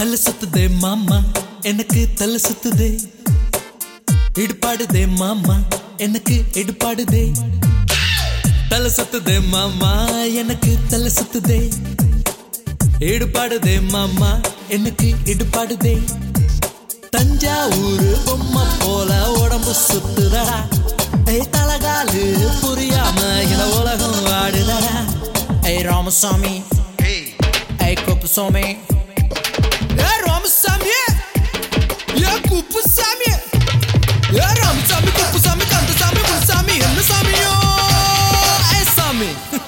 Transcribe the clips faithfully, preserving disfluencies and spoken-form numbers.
தலை சுத்துதே மாமா எனக்கு தலை சுத்துதே இடுபாடுதே மாமா எனக்கு இடுபாடுதே தலை சுத்துதே மாமா எனக்கு தலை சுத்துதே இடுபாடுதே மாமா எனக்கு இடுபாடுதே தஞ்சாவூர் பொம்மை போல உடம்பு சுத்துதடா ஏய் தலகாலு புரியாம இந்த உலகம் ஆடுதடா ஏய் ராமசாமி ஏய் குப்புசாமி ஏய் ராமசாமி ஏய் குப்புசாமி ஏய் ராமசாமி குப்புசாமி கந்தசாமி முனுசாமி என்ன சாமியோ ஏய் சாமி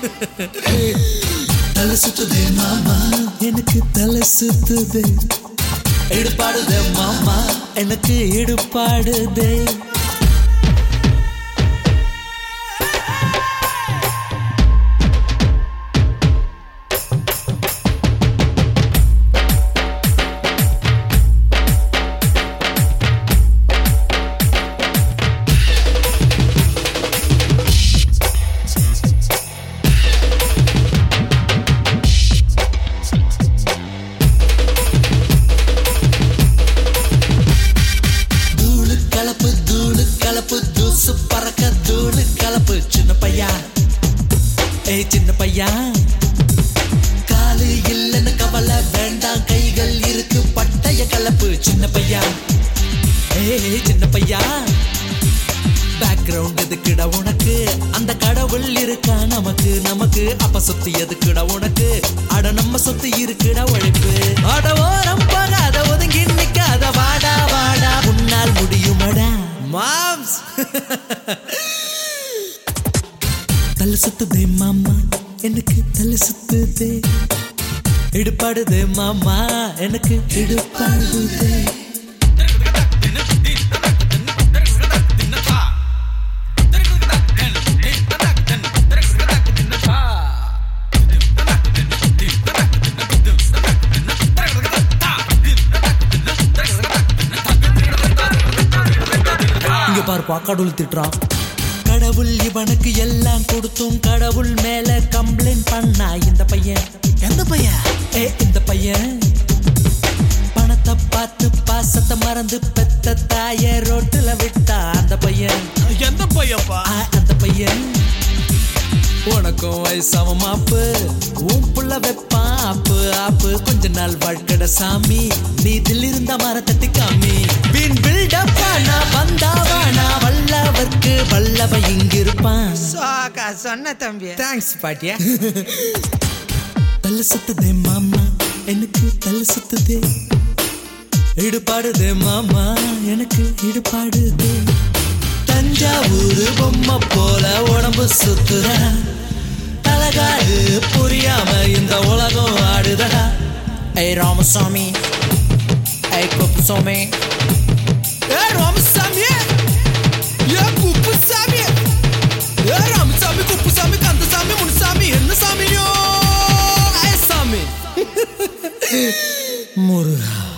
தலை சுத்துதே மாமா எனக்கு தலை சுத்துதே இடுபாடுதே மாமா எனக்கு இடுபாடுதே பறக்க தூளு கலப்பு சின்ன பையா ஏய் சின்ன பையா காலு இல்லன்னு கவலை வேண்டாம் கைகள் இருக்கு பட்டைய கலப்பு சின்ன பையா ஏய் சின்ன பையா பேக்ரவுண்ட் எதுக்குடா உனக்கு அந்த கடவுள் இருக்கா நமக்கு நமக்கு அப்ப சொத்து எதுக்குடா உனக்கு அட நம்ம சொத்து இருக்குடா உழைப்பு அட ஓரம் போகாத ஒதுங்கி நிக்காத வாடா வாடா உன்னால் முடியுமடா மாம்ஸ் தலை சுத்துதே மாமா எனக்கு தலை சுத்துதே இடுபாடுதே மாமா எனக்கு இடுபாடுதே பார்ப்பா கடவுள் திட்டுறான் கடவுள் இவனுக்கு எல்லாம் கொடுத்தும் கடவுள் மேல கம்ப்ளைண்ட் பண்ணா இந்த பையன் எந்த பையன் ஏ இந்த பையன் பணத்தை பார்த்து பாசத்தை மறந்து பெத்த தாய ரோட்டுல விட்டா அந்த பையன் எந்த பையப்பா அந்த பையன் உனக்கும் வயசாம மாப்பு உன் புள்ள வைப்பான் ஆப்பு ஆப்பு கொஞ்ச நாள் வாழ்க்கட சாமி நீ தில் இருந்த மர தட்டி காமி வீண் பில்டப்பானா வந்தாவானா வல்லவர்க்கு வல்லவ இங்கிருப்பான் சொன்ன தம்பி தேங்க்ஸ் பாட்டியா தலை சுத்துதே மாமா எனக்கு தலை சுத்துதே இடுபாடுதே மாமா எனக்கு இடுபாடுதே தஞ்சாவூர் பொம்மை போல உடம்பு சுத்துறா தலகாடு புரியாம இந்த உலகம் ஆடுதடா ஏய் ராமசாமி ஏய் குப்புசாமி ஏய் ராமசாமி ஏய் குப்புசாமி ஏய் ராமசாமி குப்புசாமி கந்தசாமி முனுசாமி என்ன சாமியோ ஏய் சாமி முருகா